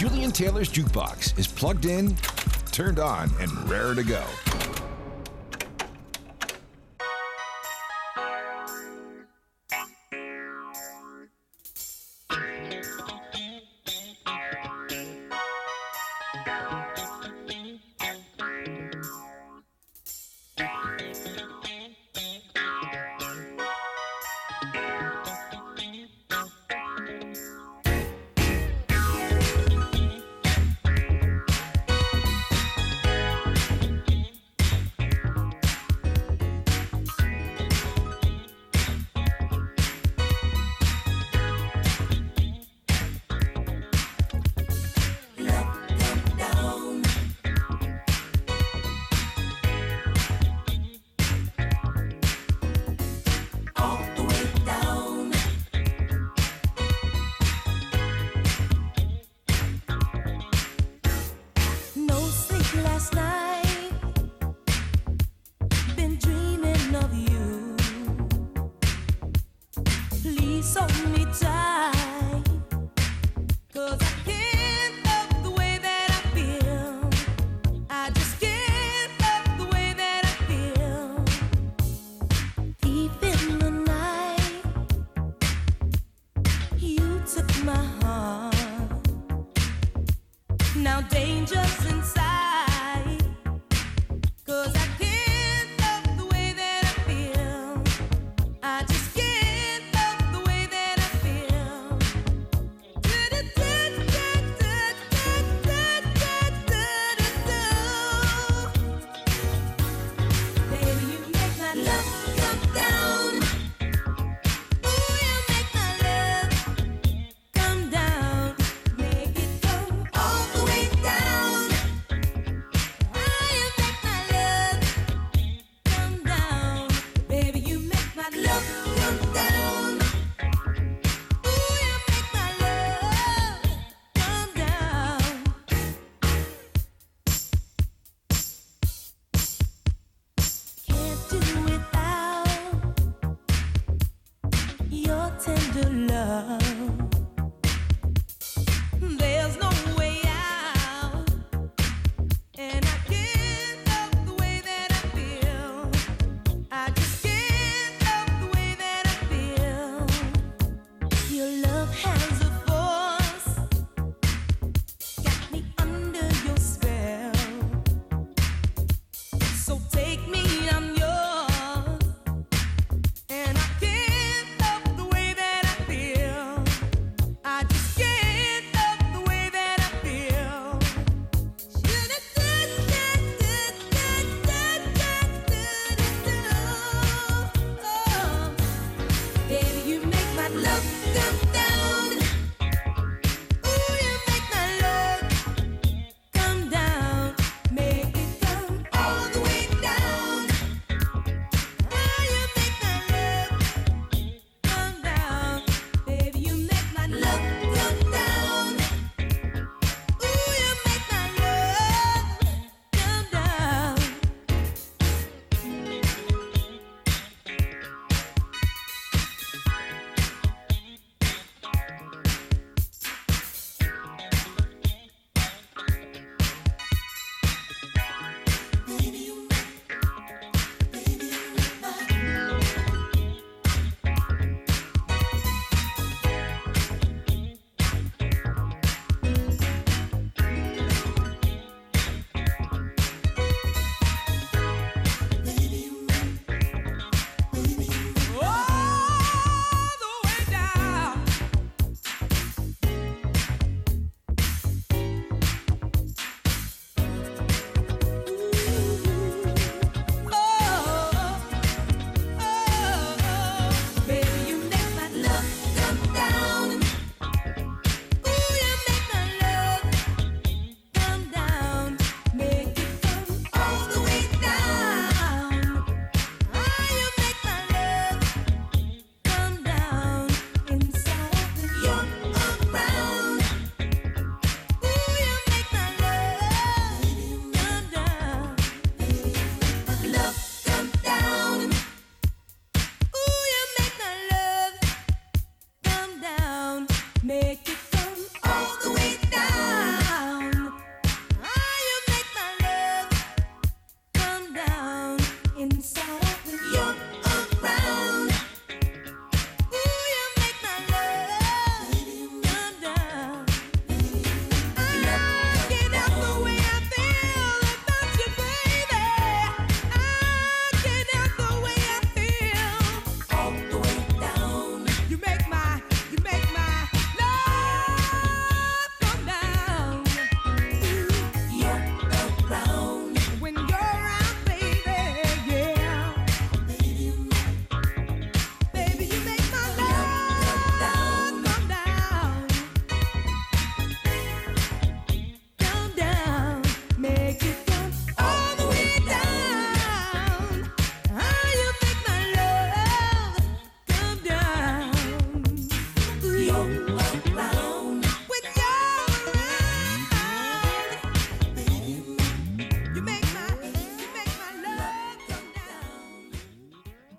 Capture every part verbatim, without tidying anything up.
Julian Taylor's jukebox is plugged in, turned on, and raring to go.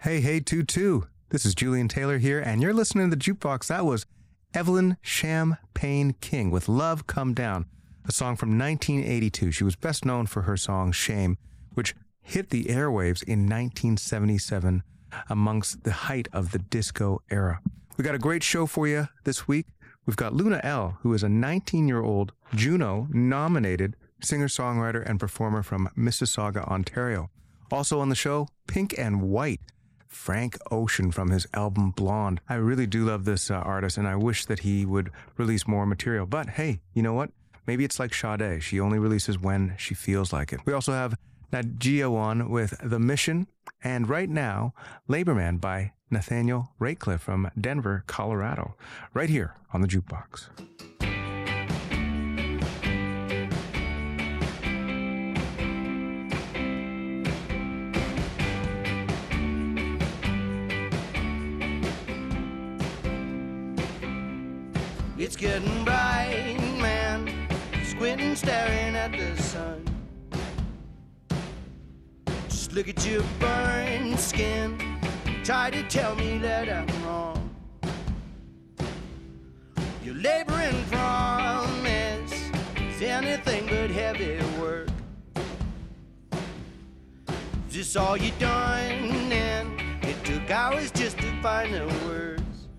Hey, hey, two two. This is Julian Taylor here, and you're listening to The Jukebox. That was Evelyn Champagne King with Love Come Down, a song from nineteen eighty-two. She was best known for her song Shame, which hit the airwaves in nineteen seventy-seven amongst the height of the disco era. We got a great show for you this week. We've got Luna Elle, who is a nineteen-year-old Juno-nominated singer-songwriter and performer from Mississauga, Ontario. Also on the show, Pink and White, Frank Ocean from his album Blonde. I really do love this uh, artist, and I wish that he would release more material. But hey, you know what? Maybe it's like Sade. She only releases when she feels like it. We also have Nadjiawan with The Mission, and right now, Labor Man by Nathaniel Ratecliffe from Denver, Colorado, right here on The Jukebox. It's getting bright, man, squinting, staring at the sun. Just look at your burned skin, try to tell me that I'm wrong. Your laboring promise is anything but heavy work. Is this all you done? And it took hours just to find the words.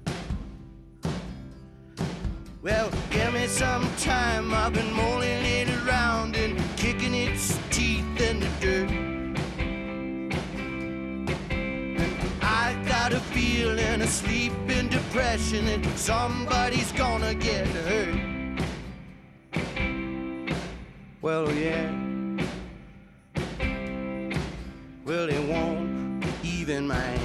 Well, give me some time, I've been mulling it around and kicking its teeth in the dirt. And I got a feeling, a sleeping depression, that somebody's gonna get hurt. Well, yeah. Well, it won't even mind.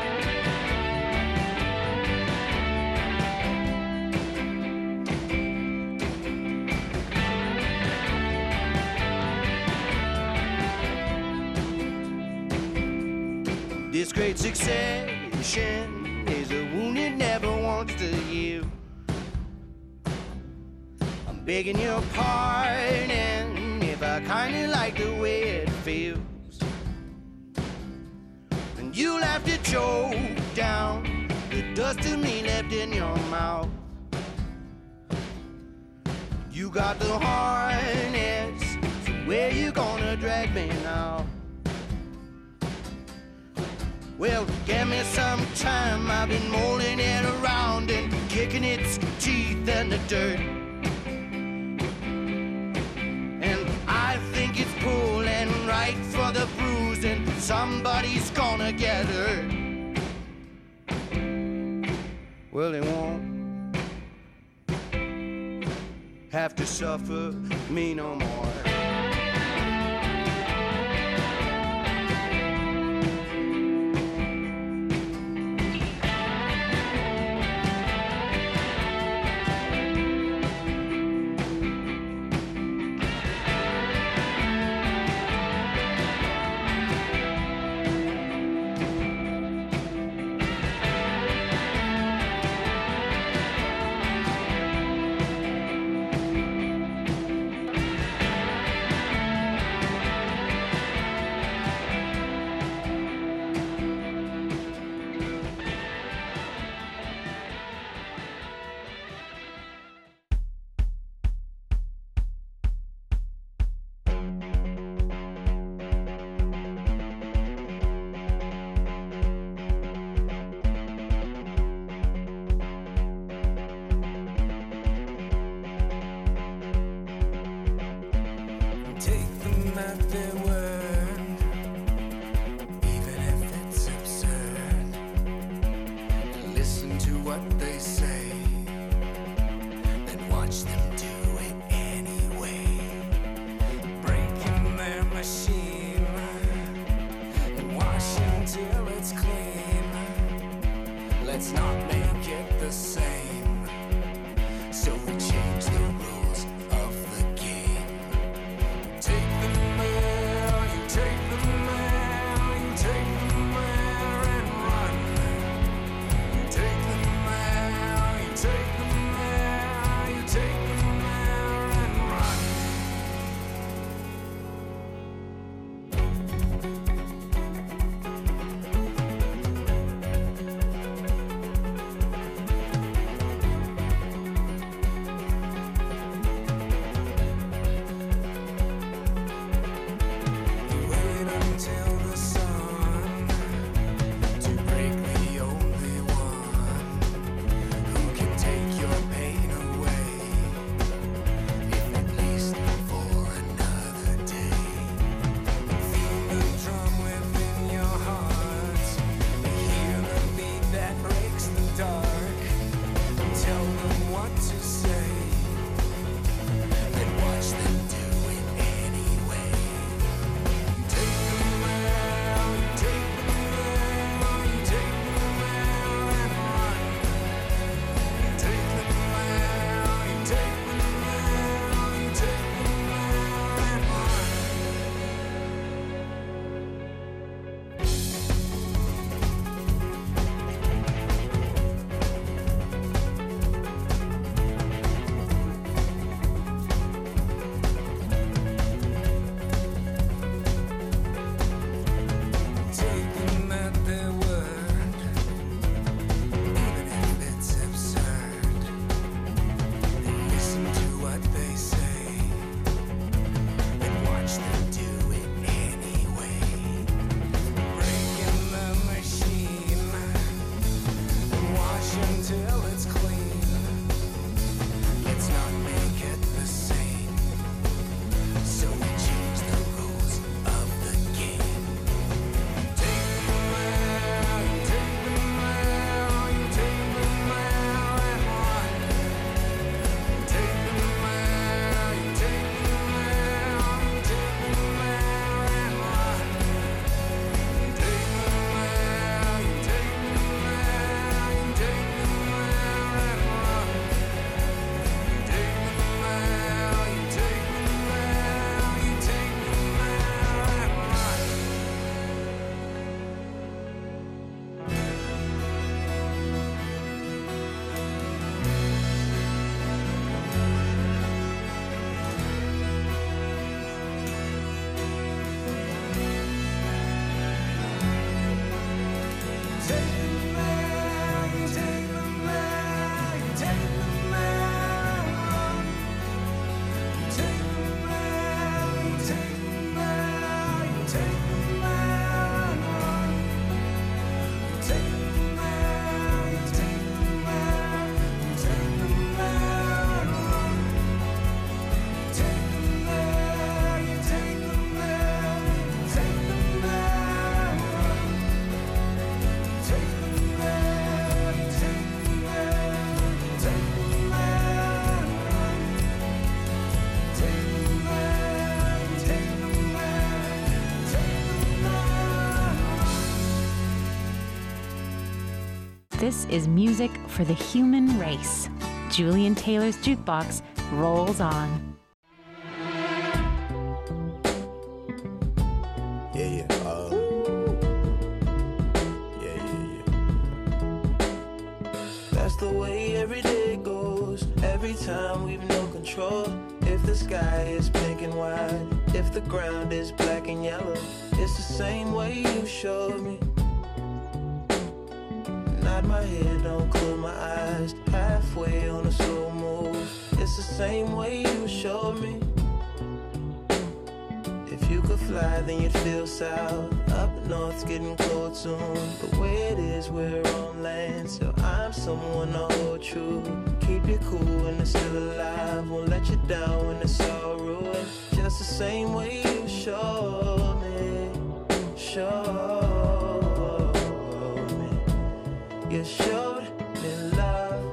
This great succession is a wound it never wants to heal. I'm begging your pardon if I kinda like the way it feels. And you'll have to choke down the dust of me left in your mouth. You got the harness, so where you gonna drag me now? Well, give me some time, I've been mulling it around and kicking its teeth in the dirt. And I think it's pulling right for the bruise, and somebody's gonna get hurt. Well, it won't have to suffer me no more. Take the mail, This is music for the human race. Julian Taylor's Jukebox rolls on. Yeah, yeah. Uh, yeah, yeah, yeah. That's the way every day goes. Every time we've no control. If the sky is pink and white, if the ground is black and yellow, it's the same way you showed me. Nod my head, don't close my eyes. Halfway on a slow move. It's the same way you showed me. If you could fly, then you'd feel south. Up north's getting cold soon. The way it is, we're on land, so I'm someone to hold true. Keep you cool when it's still alive. Won't let you down when it's all ruined. Just the same way you showed me. Showed me. You showed me love.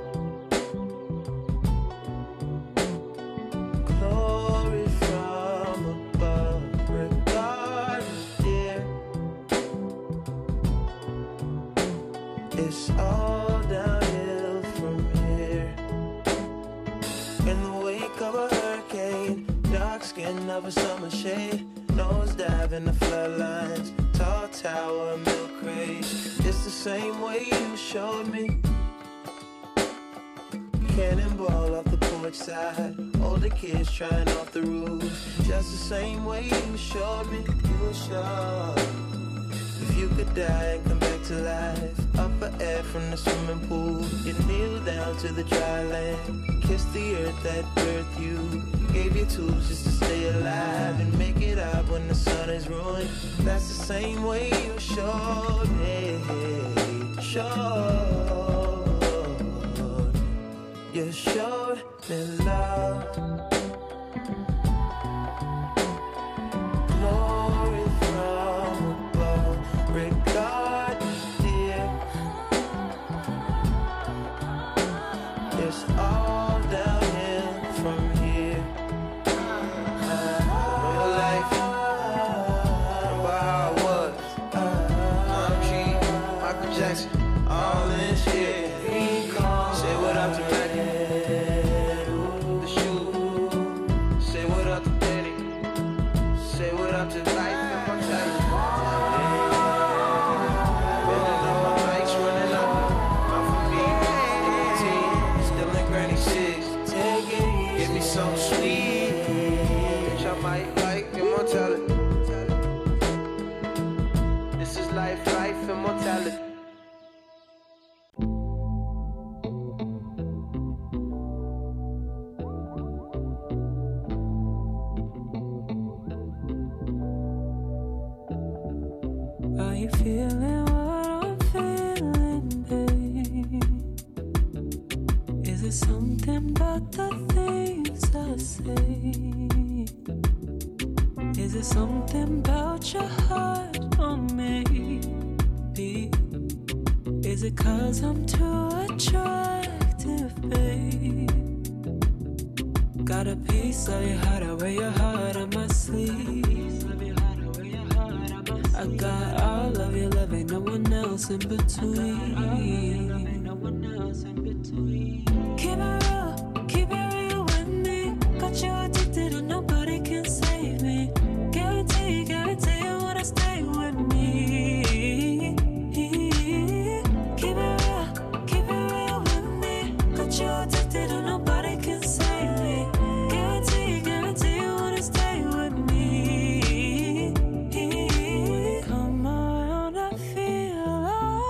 Glory from above. Regardless, dear. It's all downhill from here. In the wake of a hurricane, dark skin of a summer shade, nose dive in the floodlines, tall tower, milk crate. It's the same way you showed me. Cannonball off the porch side, older kids trying off the roof. Just the same way you showed me. You showed. If you could die and come back to life, up for air from the swimming pool, you kneel down to the dry land, kiss the earth that birthed you, gave you tools just to stay alive and make it out when the sun is ruined. That's the same way you showed me. Showed. You showed me love. Glory from above. Regardless, dear. It's all downhill from here. Real life. Remember how it was. I'm G, Michael Jackson, all this shit. Say what up to Reggie, the shoe. Say what up to Danny. Say what up to life and mortality. Building up my bikes, running up. Not for me, eighteen, still in granny six. Take it easy. Give me something sweet, which I might like immortality. This is life, life, immortality. Are you feeling what I'm feeling, babe? Is it something about the things I say? Is it something about your heart on me? Is it 'cause I'm too attractive, babe? Got a piece of your heart, I wear your heart on my sleeve. I got all of your love, ain't no one else in between. Keep it real, keep it real with me. Got you addicted and nobody can save me. Guarantee, guarantee you wanna stay with me. Keep it real, keep it real with me. Got you addicted and nobody can save me. Guarantee, guarantee you wanna stay with me. Come around, I feel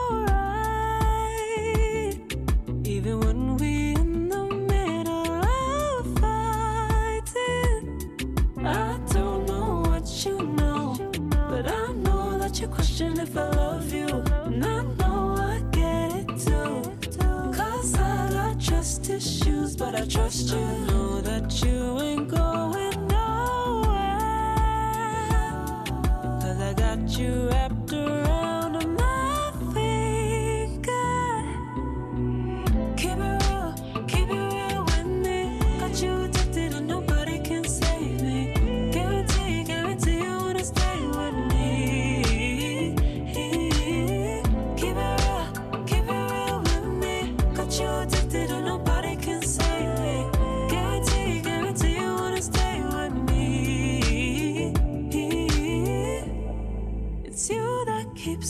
alright. Even when we in the middle of fighting. I don't know what you know, but I know that you question if I love you. And I know I get it too. 'Cause I got trust issues, but I trust you. I know that you ain't going nowhere. 'Cause I got you wrapped around my finger. Keep it real, keep it real with me. Got you addicted and nobody can save me. Guarantee, guarantee you wanna stay with me. Keep it real, keep it real with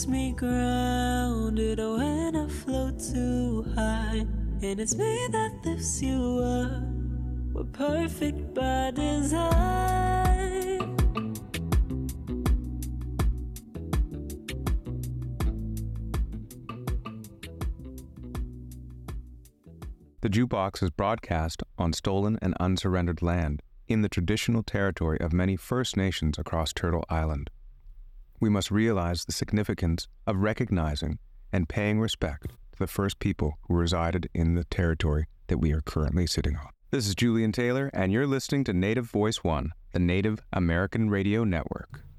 me grounded when I float too high. And it's me that lifts you up. We're perfect by design. The Jukebox is broadcast on stolen and unsurrendered land in the traditional territory of many First Nations across Turtle Island. We must realize the significance of recognizing and paying respect to the first people who resided in the territory that we are currently sitting on. This is Julian Taylor, and you're listening to Native Voice One, the Native American Radio Network.